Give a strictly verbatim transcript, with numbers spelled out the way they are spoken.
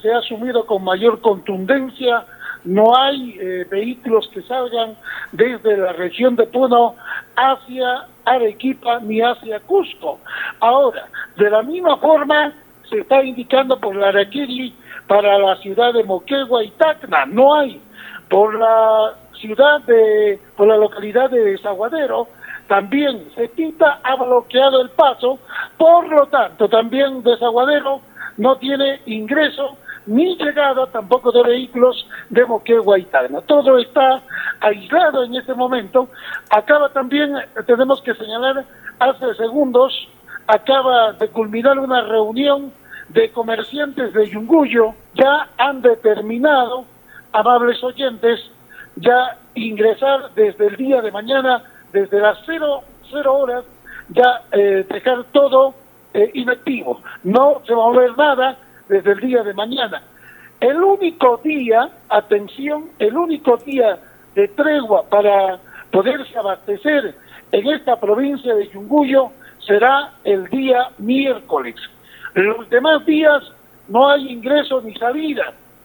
se ha asumido con mayor contundencia. No hay eh, vehículos que salgan desde la región de Puno hacia Arequipa ni hacia Cusco. Ahora, de la misma forma se está indicando por la Araquiri para la ciudad de Moquegua y Tacna, no hay. Por la ciudad de, por la localidad de Desaguadero, también Cepita ha bloqueado el paso, por lo tanto también Desaguadero no tiene ingreso ni llegada tampoco de vehículos de Moquegua y Tacna. Todo está aislado en este momento. Acaba también, tenemos que señalar, hace segundos, acaba de culminar una reunión de comerciantes de Yunguyo. Ya han determinado, amables oyentes, ya ingresar desde el día de mañana, desde las cero, cero horas, ya eh, dejar todo eh, inactivo. No se va a mover nada desde el día de mañana. El único día, atención, el único día de tregua para poderse abastecer en esta provincia de Yunguyo será el día miércoles. Los demás días no hay ingreso ni salida.